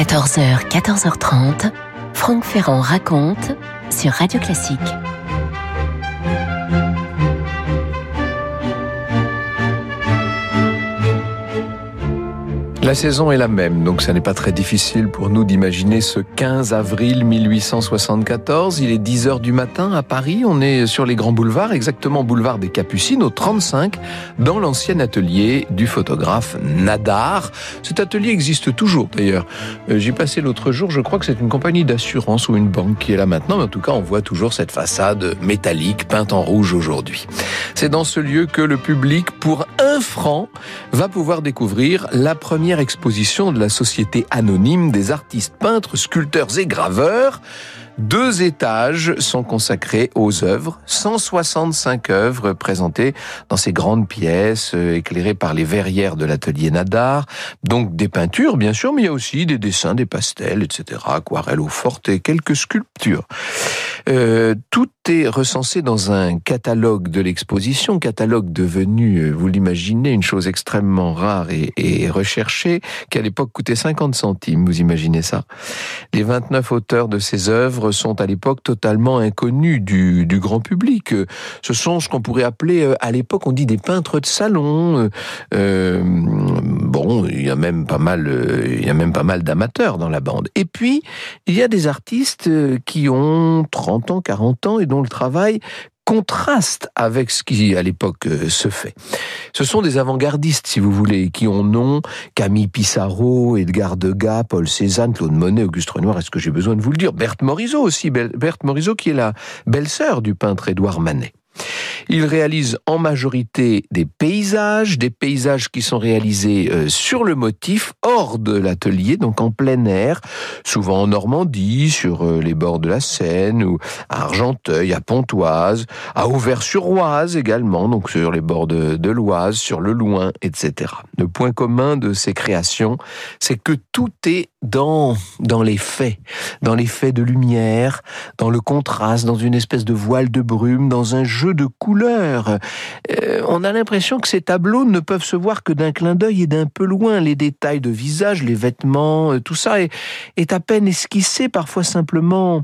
14h, 14h30, Franck Ferrand raconte sur Radio Classique. La saison est la même, donc ça n'est pas très difficile pour nous d'imaginer ce 15 avril 1874. Il est 10h du matin à Paris, on est sur les grands boulevards, exactement boulevard des Capucines, au 35, dans l'ancien atelier du photographe Nadar. Cet atelier existe toujours d'ailleurs. J'y passais l'autre jour, je crois que c'est une compagnie d'assurance ou une banque qui est là maintenant, mais en tout cas on voit toujours cette façade métallique peinte en rouge aujourd'hui. C'est dans ce lieu que le public, pour 1 franc, va pouvoir découvrir la première exposition de la Société anonyme des artistes peintres, sculpteurs et graveurs. 2 étages sont consacrés aux œuvres, 165 œuvres présentées dans ces grandes pièces éclairées par les verrières de l'atelier Nadar. Donc des peintures bien sûr, mais il y a aussi des dessins, des pastels, etc., aquarelles, eau forte et quelques sculptures. Tout est recensé dans un catalogue de l'exposition, catalogue devenu, vous l'imaginez, une chose extrêmement rare et recherchée, qui à l'époque coûtait 50 centimes, vous imaginez ça. Les 29 auteurs de ces œuvres sont à l'époque totalement inconnus du grand public. Ce sont ce qu'on pourrait appeler, à l'époque, on dit des peintres de salon. Bon, il y a même pas mal d'amateurs dans la bande. Et puis, il y a des artistes qui ont 30 ans, 40 ans et dont le travail contraste avec ce qui, à l'époque, se fait. Ce sont des avant-gardistes, si vous voulez, qui ont nom Camille Pissarro, Edgar Degas, Paul Cézanne, Claude Monet, Auguste Renoir, est-ce que j'ai besoin de vous le dire? Berthe Morisot aussi, Berthe Morisot qui est la belle-sœur du peintre Édouard Manet. Il réalise en majorité des paysages qui sont réalisés sur le motif, hors de l'atelier, donc en plein air, souvent en Normandie, sur les bords de la Seine, ou à Argenteuil, à Pontoise, à Auvers-sur-Oise également, donc sur les bords de l'Oise, sur le Loing, etc. Le point commun de ces créations, c'est que tout est dans les faits de lumière, dans le contraste, dans une espèce de voile de brume, dans un jeu de couleurs. On a l'impression que ces tableaux ne peuvent se voir que d'un clin d'œil et d'un peu loin. Les détails de visage, les vêtements, tout ça est à peine esquissé, parfois simplement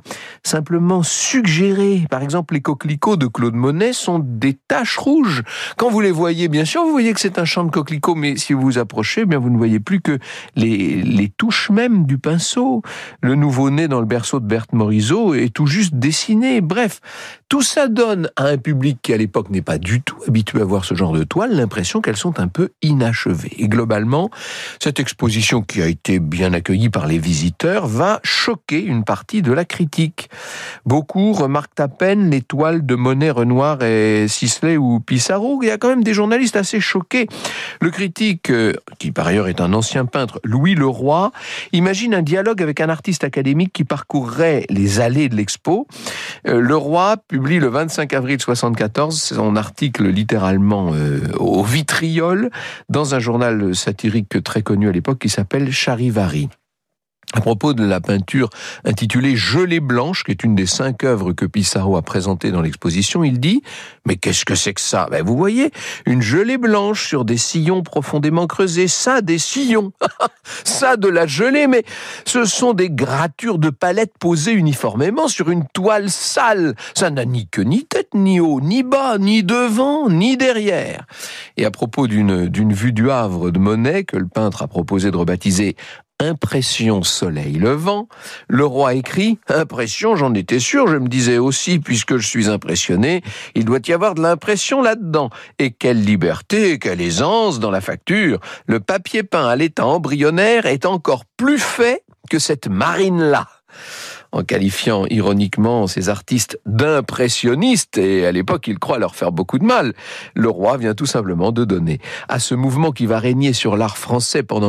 suggéré. Par exemple, les coquelicots de Claude Monet sont des taches rouges. Quand vous les voyez, bien sûr, vous voyez que c'est un champ de coquelicots, mais si vous vous approchez, eh bien vous ne voyez plus que les touches même du pinceau. Le nouveau-né dans le berceau de Berthe Morisot est tout juste dessiné. Bref, tout ça donne à un public qui à l'époque n'est pas du tout habitué à voir ce genre de toiles l'impression qu'elles sont un peu inachevées. Et globalement, cette exposition qui a été bien accueillie par les visiteurs va choquer une partie de la critique. Beaucoup remarquent à peine les toiles de Monet, Renoir et Sisley ou Pissarro. Il y a quand même des journalistes assez choqués. Le critique, qui par ailleurs est un ancien peintre, Louis Leroy, imagine un dialogue avec un artiste académique qui parcourrait les allées de l'expo. Leroy publie le 25 avril 1974 son article littéralement au vitriol dans un journal satirique très connu à l'époque qui s'appelle Charivari. À propos de la peinture intitulée Gelée blanche, qui est une des 5 œuvres que Pissarro a présentées dans l'exposition, il dit « Mais qu'est-ce que c'est que ça ?» Vous voyez, une gelée blanche sur des sillons profondément creusés, ça, des sillons, ça, de la gelée, mais ce sont des gratures de palettes posées uniformément sur une toile sale. Ça n'a ni queue, ni tête, ni haut, ni bas, ni devant, ni derrière. Et à propos d'une vue du Havre de Monet, que le peintre a proposé de rebaptiser Impression soleil levant, Leroy écrit « Impression, j'en étais sûr, je me disais aussi, puisque je suis impressionné, il doit y avoir de l'impression là-dedans. Et quelle liberté, quelle aisance dans la facture. Le papier peint à l'état embryonnaire est encore plus fait que cette marine-là. » En qualifiant ironiquement ces artistes d'impressionnistes, et à l'époque il croit leur faire beaucoup de mal, Leroy vient tout simplement de donner à ce mouvement qui va régner sur l'art français pendant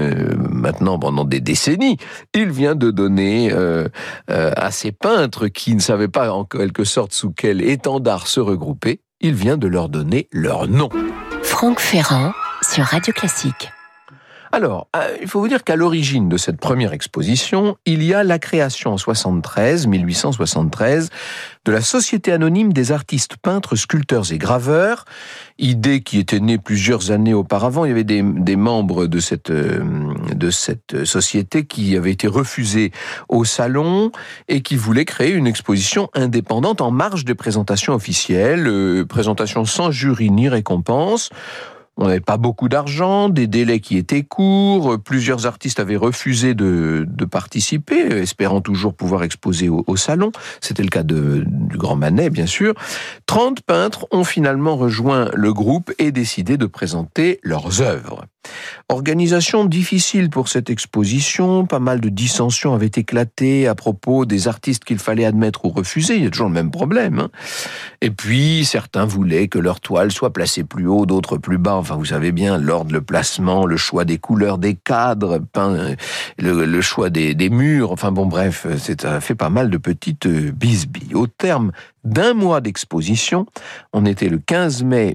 des décennies, il vient de donner à ces peintres qui ne savaient pas en quelque sorte sous quel étendard se regrouper, il vient de leur donner leur nom. Franck Ferrand sur Radio Classique. Alors, il faut vous dire qu'à l'origine de cette première exposition, il y a la création en 1873, de la Société anonyme des artistes peintres, sculpteurs et graveurs, idée qui était née plusieurs années auparavant. Il y avait des membres de cette société qui avaient été refusés au salon et qui voulaient créer une exposition indépendante en marge des présentations officielles, présentation sans jury ni récompense. On n'avait pas beaucoup d'argent, des délais qui étaient courts, plusieurs artistes avaient refusé de participer, espérant toujours pouvoir exposer au salon. C'était le cas du Grand Manet, bien sûr. 30 peintres ont finalement rejoint le groupe et décidé de présenter leurs œuvres. Organisation difficile pour cette exposition, pas mal de dissensions avaient éclaté à propos des artistes qu'il fallait admettre ou refuser, il y a toujours le même problème. Et puis, certains voulaient que leur toile soit placée plus haut, d'autres plus bas. Enfin, vous savez bien, l'ordre, le placement, le choix des couleurs des cadres, le choix des murs. Enfin bon, bref, ça fait pas mal de petites bisbilles. Au terme d'un mois d'exposition, on était le 15 mai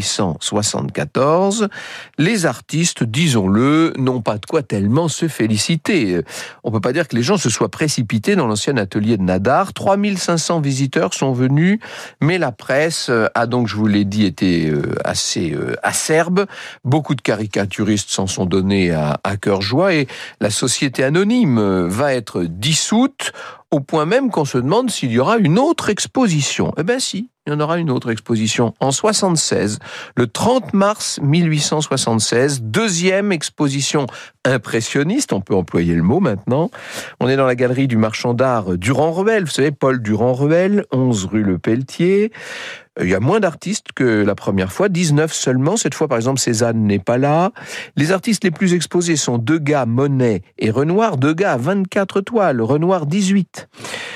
1874, les artistes, disons-le, n'ont pas de quoi tellement se féliciter. On peut pas dire que les gens se soient précipités dans l'ancien atelier de Nadar. 3500 visiteurs sont venus, mais la presse a donc, je vous l'ai dit, été assez acerbe. Beaucoup de caricaturistes s'en sont donnés à cœur joie et la société anonyme va être dissoute au point même qu'on se demande s'il y aura une autre exposition. Eh bien si, il y en aura une autre exposition en 76, le 30 mars 1876, deuxième exposition impressionniste, on peut employer le mot maintenant. On est dans la galerie du marchand d'art Durand-Ruel, vous savez, Paul Durand-Ruel, 11 rue Le Pelletier. Il y a moins d'artistes que la première fois, 19 seulement. Cette fois, par exemple, Cézanne n'est pas là. Les artistes les plus exposés sont Degas, Monet et Renoir. Degas a 24 toiles, Renoir 18.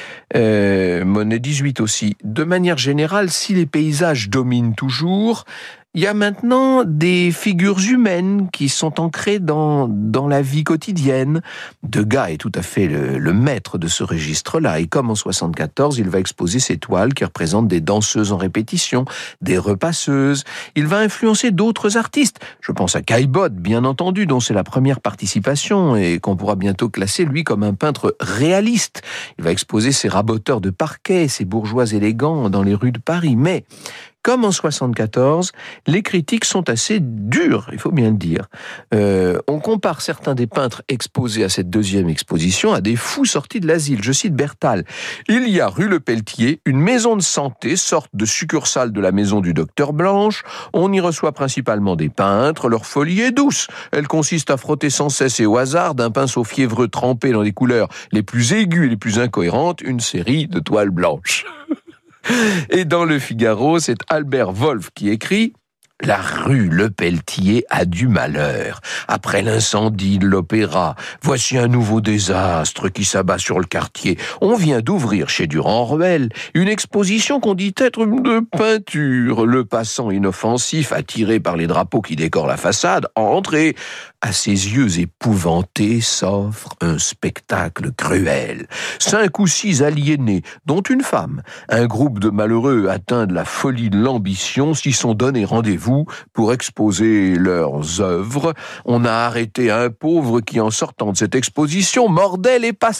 Monet 18 aussi. De manière générale, si les paysages dominent toujours, il y a maintenant des figures humaines qui sont ancrées dans la vie quotidienne. Degas est tout à fait le maître de ce registre-là. Et comme en 74, il va exposer ses toiles qui représentent des danseuses en répétition, des repasseuses. Il va influencer d'autres artistes. Je pense à Caillebotte, bien entendu, dont c'est la première participation et qu'on pourra bientôt classer, lui, comme un peintre réaliste. Il va exposer ses raboteurs de parquet, ses bourgeois élégants dans les rues de Paris. Mais comme en 74, les critiques sont assez dures, il faut bien le dire. On compare certains des peintres exposés à cette deuxième exposition à des fous sortis de l'asile. Je cite Bertal. « Il y a rue Le Pelletier une maison de santé, sorte de succursale de la maison du docteur Blanche. On y reçoit principalement des peintres. Leur folie est douce. Elle consiste à frotter sans cesse et au hasard d'un pinceau fiévreux trempé dans les couleurs les plus aiguës et les plus incohérentes, une série de toiles blanches. » Et dans Le Figaro, c'est Albert Wolff qui écrit « La rue Le Pelletier a du malheur. Après l'incendie de l'Opéra, voici un nouveau désastre qui s'abat sur le quartier. On vient d'ouvrir chez Durand-Ruel une exposition qu'on dit être de peinture. Le passant inoffensif, attiré par les drapeaux qui décorent la façade, entre et, à ses yeux épouvantés, s'offre un spectacle cruel. 5 ou 6 aliénés, dont une femme, un groupe de malheureux atteints de la folie de l'ambition, s'y sont donné rendez-vous pour exposer leurs œuvres. On a arrêté un pauvre qui, en sortant de cette exposition, mordait les passants. »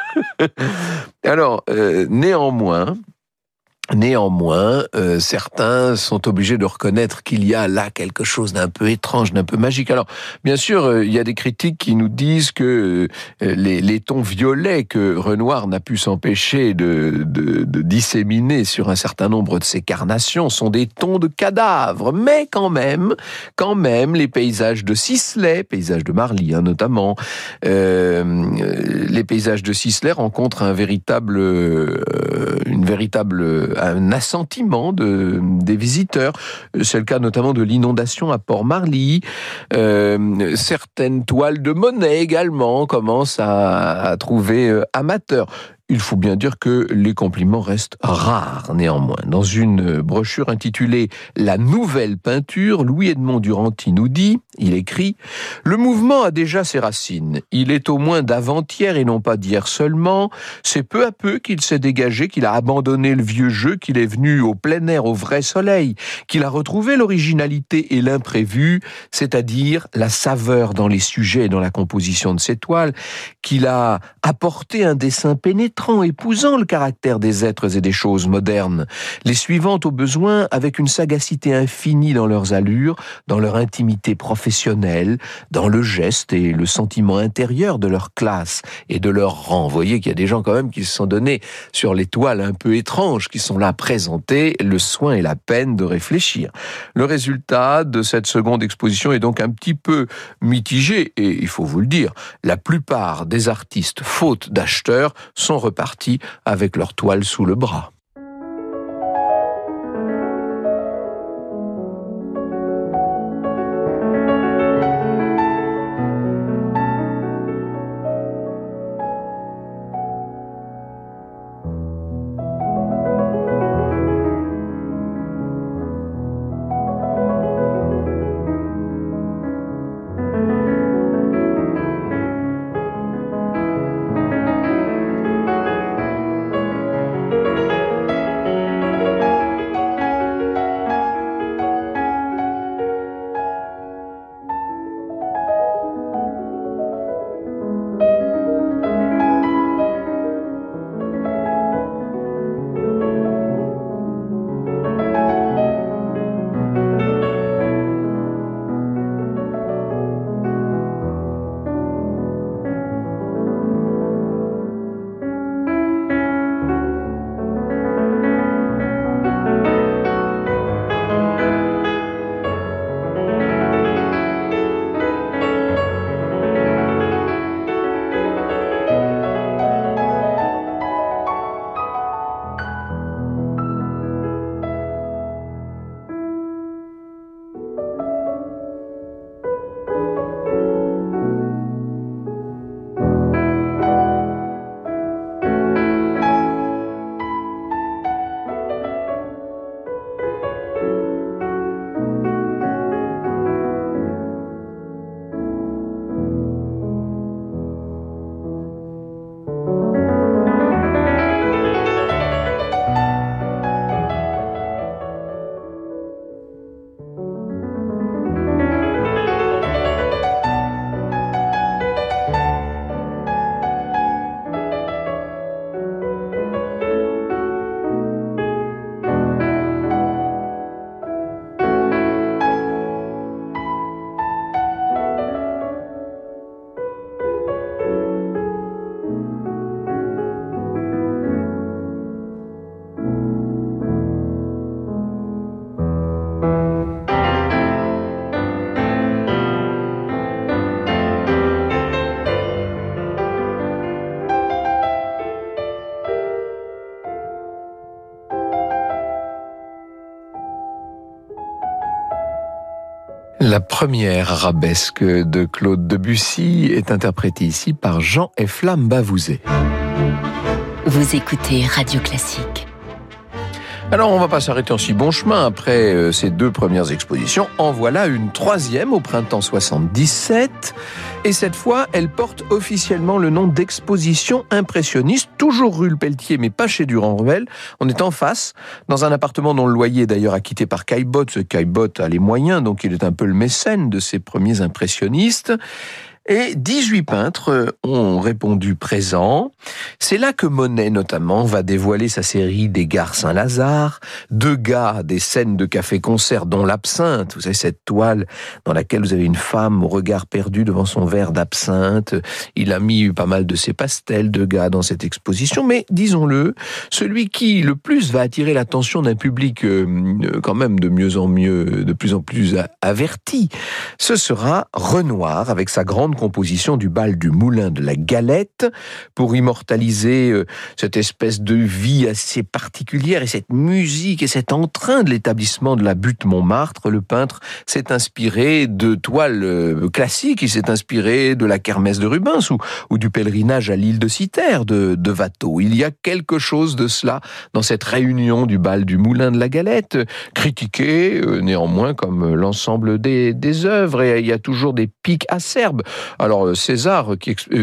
Alors, néanmoins, certains sont obligés de reconnaître qu'il y a là quelque chose d'un peu étrange, d'un peu magique. Alors, bien sûr, il y a des critiques qui nous disent que les tons violets que Renoir n'a pu s'empêcher de disséminer sur un certain nombre de ses carnations sont des tons de cadavres. Mais quand même, les paysages de Sisley, paysages de Marly notamment, les paysages de Sisley rencontrent un assentiment des visiteurs. C'est le cas notamment de l'inondation à Port-Marly. Certaines toiles de Monet également commencent à trouver amateurs. Il faut bien dire que les compliments restent rares néanmoins. Dans une brochure intitulée « La nouvelle peinture », Louis-Edmond Duranty nous dit, il écrit « Le mouvement a déjà ses racines. Il est au moins d'avant-hier et non pas d'hier seulement. C'est peu à peu qu'il s'est dégagé, qu'il a abandonné le vieux jeu, qu'il est venu au plein air, au vrai soleil, qu'il a retrouvé l'originalité et l'imprévu, c'est-à-dire la saveur dans les sujets et dans la composition de ses toiles, qu'il a apporté un dessin pénétrant, épousant le caractère des êtres et des choses modernes, les suivant au besoin avec une sagacité infinie dans leurs allures, dans leur intimité professionnelle, dans le geste et le sentiment intérieur de leur classe et de leur rang. Vous voyez qu'il y a des gens quand même qui se sont donnés sur les toiles un peu étranges, qui sont là présentés, le soin et la peine de réfléchir. Le résultat de cette seconde exposition est donc un petit peu mitigé, et il faut vous le dire, la plupart des artistes, faute d'acheteurs, sont repartis avec leur toile sous le bras. La première arabesque de Claude Debussy est interprétée ici par Jean Eflamme Bavouzet. Vous écoutez Radio Classique. Alors on va pas s'arrêter en si bon chemin après ces deux premières expositions. En voilà une troisième au printemps 77. Et cette fois, elle porte officiellement le nom d'exposition impressionniste, toujours rue Le Pelletier, mais pas chez Durand-Ruel. On est en face, dans un appartement dont le loyer est d'ailleurs acquitté par Caillebotte. Ce Caillebotte a les moyens, donc il est un peu le mécène de ces premiers impressionnistes. Et 18 peintres ont répondu présents. C'est là que Monet, notamment, va dévoiler sa série des Gares Saint-Lazare, Degas, des scènes de café-concert, dont l'absinthe. Vous savez, cette toile dans laquelle vous avez une femme au regard perdu devant son verre d'absinthe. Il a mis pas mal de ses pastels, Degas, dans cette exposition. Mais, disons-le, celui qui, le plus, va attirer l'attention d'un public quand même de mieux en mieux, de plus en plus averti, ce sera Renoir, avec sa grande grande composition du bal du Moulin de la Galette pour immortaliser cette espèce de vie assez particulière et cette musique et cet entrain de l'établissement de la butte Montmartre. Le peintre s'est inspiré de toiles classiques, il s'est inspiré de la kermesse de Rubens ou du pèlerinage à l'île de Cythère de Watteau. Il y a quelque chose de cela dans cette réunion du bal du Moulin de la Galette, critiqué néanmoins comme l'ensemble des œuvres, et il y a toujours des pics acerbes. Alors Cézanne,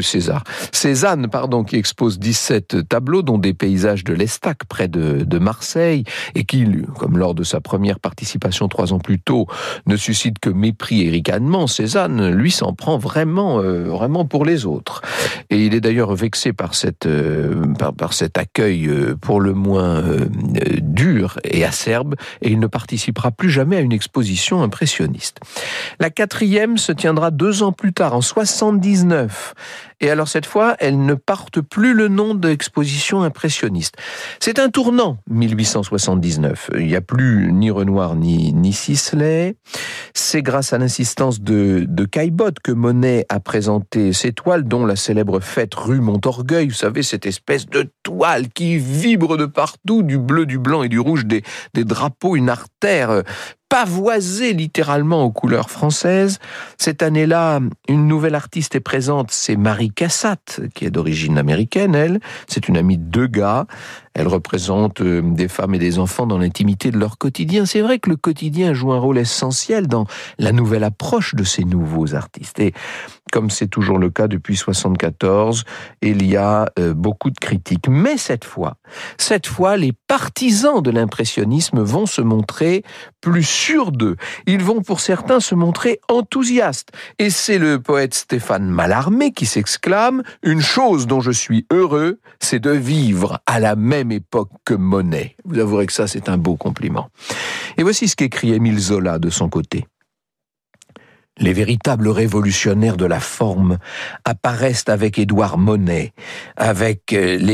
qui expose 17 tableaux, dont des paysages de l'Estac, près de Marseille, et qui, comme lors de sa première participation 3 ans plus tôt, ne suscite que mépris et ricanement, Cézanne, lui, s'en prend vraiment pour les autres. Et il est d'ailleurs vexé par cet accueil pour le moins dur et acerbe, et il ne participera plus jamais à une exposition impressionniste. La 4e se tiendra 2 ans plus tard, en 79. Et alors cette fois, elle ne porte plus le nom d'exposition impressionniste. C'est un tournant, 1879. Il n'y a plus ni Renoir ni Sisley. C'est grâce à l'insistance de Caillebotte que Monet a présenté ses toiles, dont la célèbre Fête rue Montorgueil. Vous savez, cette espèce de toile qui vibre de partout, du bleu, du blanc et du rouge des drapeaux, une artère pavoisée littéralement aux couleurs françaises. Cette année-là, une nouvelle artiste est présente, c'est Marie Cassatt, qui est d'origine américaine, elle. C'est une amie de Degas. Elle représente des femmes et des enfants dans l'intimité de leur quotidien. C'est vrai que le quotidien joue un rôle essentiel dans la nouvelle approche de ces nouveaux artistes. Et comme c'est toujours le cas depuis 1974, il y a beaucoup de critiques. Mais cette fois, les partisans de l'impressionnisme vont se montrer plus sûrs d'eux. Ils vont pour certains se montrer enthousiastes. Et c'est le poète Stéphane Mallarmé qui s'exclame « Une chose dont je suis heureux, c'est de vivre à la même époque que Monet ». Vous avouerez que ça, c'est un beau compliment. Et voici ce qu'écrit Émile Zola de son côté. Les véritables révolutionnaires de la forme apparaissent avec Édouard Manet, avec les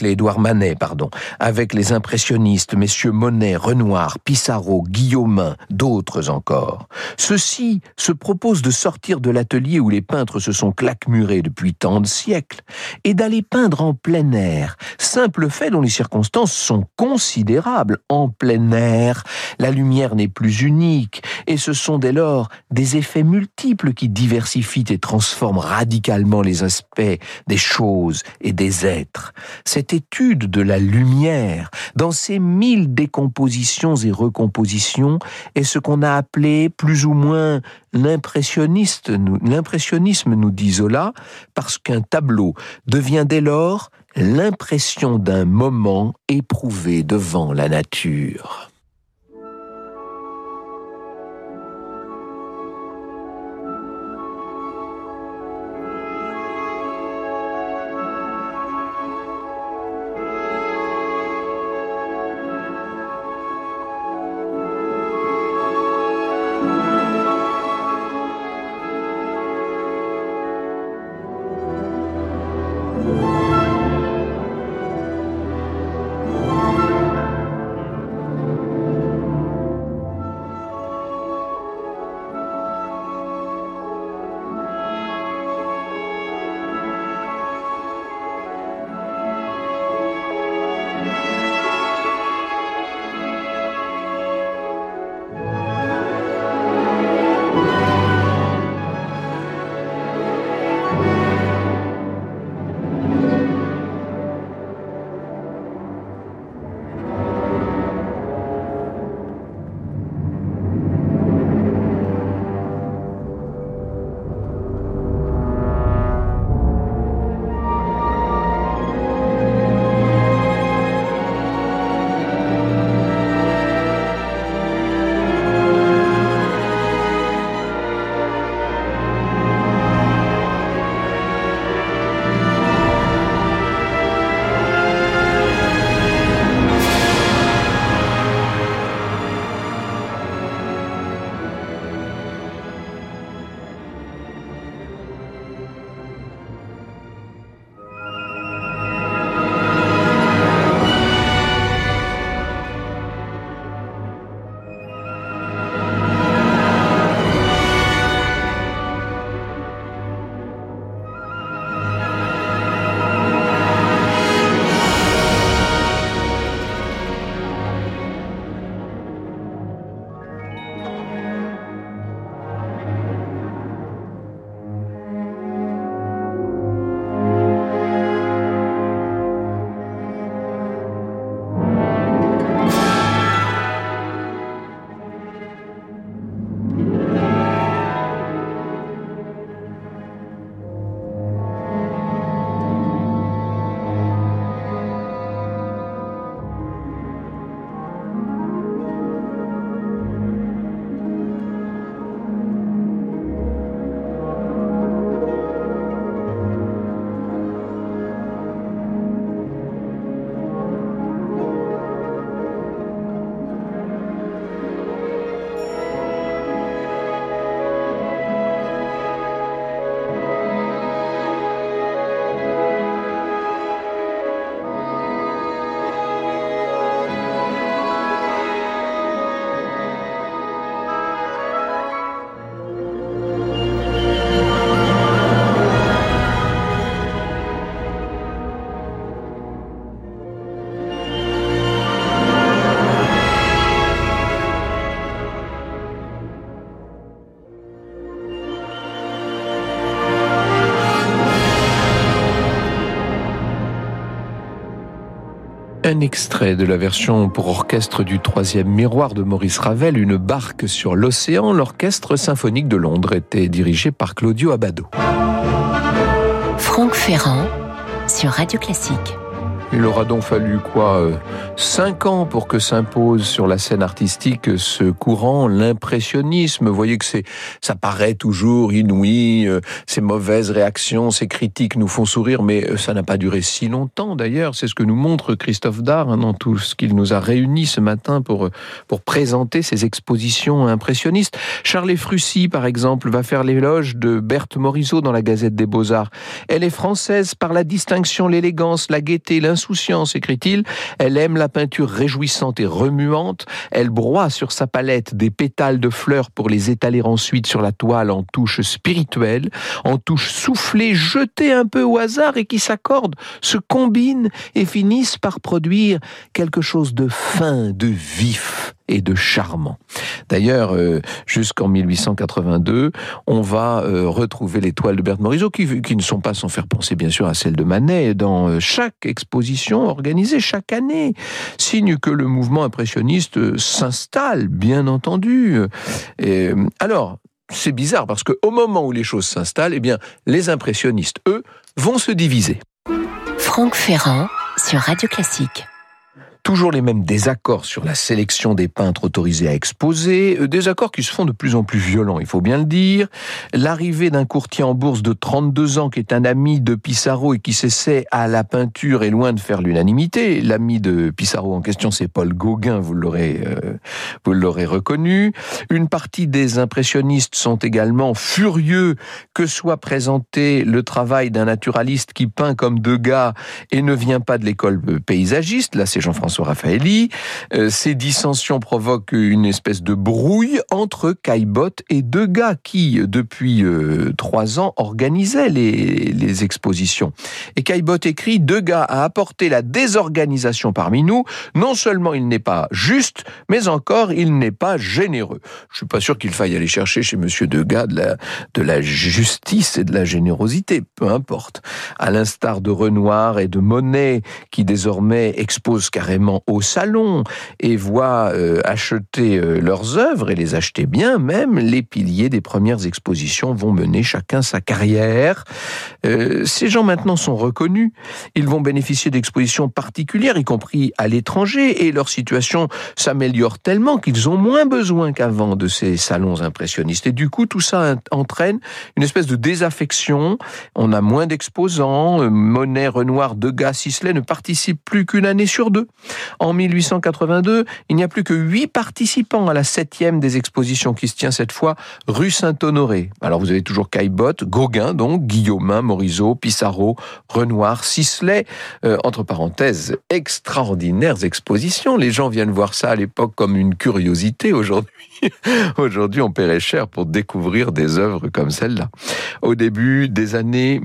impressionnistes, messieurs Monet, Renoir, Pissarro, Guillaumin, d'autres encore. Ceux-ci se proposent de sortir de l'atelier où les peintres se sont claquemurés depuis tant de siècles et d'aller peindre en plein air, simple fait dont les circonstances sont considérables. En plein air, la lumière n'est plus unique et ce sont dès lors des effets multiples qui diversifient et transforment radicalement les aspects des choses et des êtres. Cette étude de la lumière, dans ses 1000 décompositions et recompositions, est ce qu'on a appelé plus ou moins l'impressionnisme, nous dit Zola, parce qu'un tableau devient dès lors l'impression d'un moment éprouvé devant la nature. Un extrait de la version pour orchestre du Troisième Miroir de Maurice Ravel, Une barque sur l'océan. L'orchestre symphonique de Londres était dirigé par Claudio Abbado. Franck Ferrand sur Radio Classique. Il aura donc fallu 5 ans pour que s'impose sur la scène artistique ce courant, l'impressionnisme. Vous voyez que ça paraît toujours inouï, ces mauvaises réactions, ces critiques nous font sourire, mais ça n'a pas duré si longtemps d'ailleurs. C'est ce que nous montre Christophe Dard dans tout ce qu'il nous a réunis ce matin pour présenter ces expositions impressionnistes. Charles Frucy, par exemple, va faire l'éloge de Berthe Morisot dans la Gazette des Beaux-Arts. Elle est française par la distinction, l'élégance, la gaieté, l'insouciance, écrit-il. Elle aime la peinture réjouissante et remuante. Elle broie sur sa palette des pétales de fleurs pour les étaler ensuite sur la toile en touches spirituelles, en touches soufflées, jetées un peu au hasard et qui s'accordent, se combinent et finissent par produire quelque chose de fin, de vif et de charmant. D'ailleurs, jusqu'en 1882, on va retrouver les toiles de Berthe Morisot qui ne sont pas sans faire penser bien sûr à celles de Manet dans chaque exposition organisée chaque année. Signe que le mouvement impressionniste s'installe, bien entendu. Alors, c'est bizarre parce qu'au moment où les choses s'installent, eh bien, les impressionnistes, eux, vont se diviser. Franck Ferrand sur Radio Classique. Toujours les mêmes désaccords sur la sélection des peintres autorisés à exposer, désaccords qui se font de plus en plus violents, il faut bien le dire. L'arrivée d'un courtier en bourse de 32 ans qui est un ami de Pissarro et qui s'essaie à la peinture est loin de faire l'unanimité. L'ami de Pissarro en question, c'est Paul Gauguin, vous l'aurez reconnu. Une partie des impressionnistes sont également furieux que soit présenté le travail d'un naturaliste qui peint comme Degas et ne vient pas de l'école paysagiste. Là, c'est Jean-François Raffaelli. Ces dissensions provoquent une espèce de brouille entre Caillebotte et Degas qui, depuis 3 ans, organisaient les expositions. Et Caillebotte écrit « Degas a apporté la désorganisation parmi nous. Non seulement il n'est pas juste, mais encore il n'est pas généreux. » Je suis pas sûr qu'il faille aller chercher chez Monsieur Degas de la justice et de la générosité, peu importe. À l'instar de Renoir et de Monet, qui désormais exposent carrément au salon et voient acheter leurs œuvres et les acheter bien même, les piliers des premières expositions vont mener chacun sa carrière. Ces gens maintenant sont reconnus, ils vont bénéficier d'expositions particulières, y compris à l'étranger, et leur situation s'améliore tellement qu'ils ont moins besoin qu'avant de ces salons impressionnistes. Et du coup, tout ça entraîne une espèce de désaffection. On a moins d'exposants. Monet, Renoir, Degas, Sisley ne participent plus qu'une année sur 2. En 1882, il n'y a plus que 8 participants à la 7e des expositions qui se tient cette fois rue Saint-Honoré. Alors vous avez toujours Caillebotte, Gauguin donc, Guillaumin, Morisot, Pissarro, Renoir, Sisley. Entre parenthèses, extraordinaires expositions. Les gens viennent voir ça à l'époque comme une curiosité. Aujourd'hui, on paierait cher pour découvrir des œuvres comme celle-là. Au début de l'année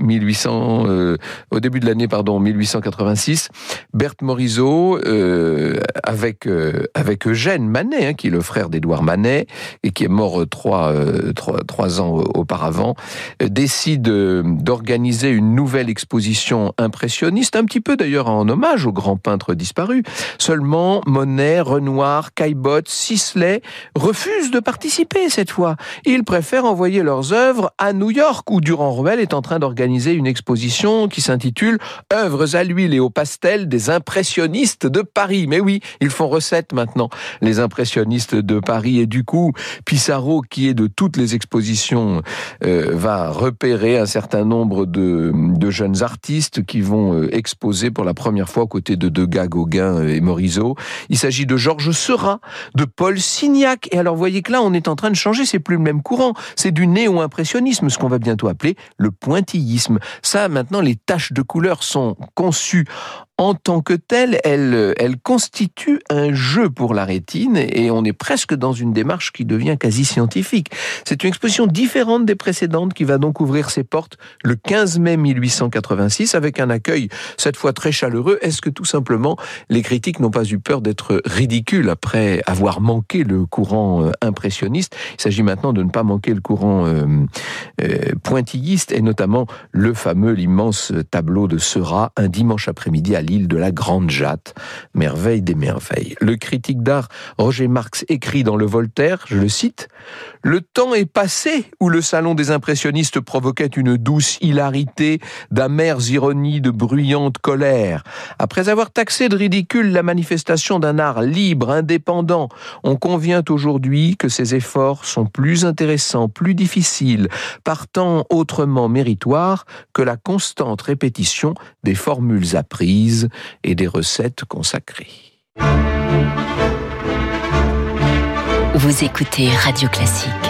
1886, Berthe Morisot, avec Eugène Manet, qui est le frère d'Édouard Manet et qui est mort 3 ans auparavant, décide d'organiser une nouvelle exposition impressionniste, un petit peu d'ailleurs en hommage aux grands peintres disparus. Seulement, Monet, Renoir, Caillebotte, Sisley refusent de participer cette fois. Ils préfèrent envoyer leurs œuvres à New York, où Durand-Ruel est en train d'organiser une exposition qui s'intitule « Œuvres à l'huile et au pastel des impressionnistes de Paris ». Mais oui, ils font recette maintenant, les impressionnistes de Paris. Et du coup, Pissarro, qui est de toutes les expositions, va repérer un certain nombre de jeunes artistes qui vont exposer pour la première fois aux côtés de Degas, Gauguin et Morisot. Il s'agit de Georges Seurat, de Paul Signac. Et alors, vous voyez que là, on est en train de changer, c'est plus le même courant. C'est du néo-impressionnisme, ce qu'on va bientôt appeler le pointillisme. Ça, maintenant, les taches de couleur sont conçues en tant que telle, elle constitue un jeu pour la rétine et on est presque dans une démarche qui devient quasi scientifique. C'est une exposition différente des précédentes qui va donc ouvrir ses portes le 15 mai 1886 avec un accueil cette fois très chaleureux. Est-ce que tout simplement les critiques n'ont pas eu peur d'être ridicules après avoir manqué le courant impressionniste? Il s'agit maintenant de ne pas manquer le courant pointilliste et notamment l'immense tableau de Seurat un dimanche après-midi à l'île de la Grande Jatte, merveille des merveilles. Le critique d'art Roger Marx écrit dans le Voltaire, je le cite, « Le temps est passé où le salon des impressionnistes provoquait une douce hilarité, d'amères ironies, de bruyantes colères. Après avoir taxé de ridicule la manifestation d'un art libre, indépendant, on convient aujourd'hui que ces efforts sont plus intéressants, plus difficiles, partant autrement méritoires que la constante répétition des formules apprises et des recettes consacrées. » Vous écoutez Radio Classique.